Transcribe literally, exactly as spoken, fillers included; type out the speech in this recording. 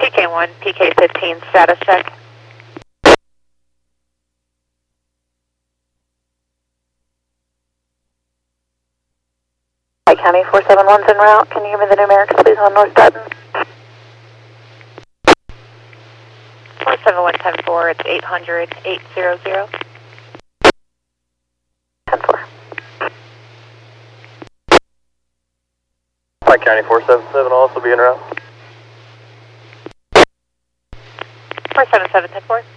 P K one, P K fifteen, status check. White County four seven one's en route. Can you give me the numerics, please, on North Dutton? four seven one ten four, it's eight hundred, eight hundred. ten four. White County four seven seven also be en route. four seven seven ten four.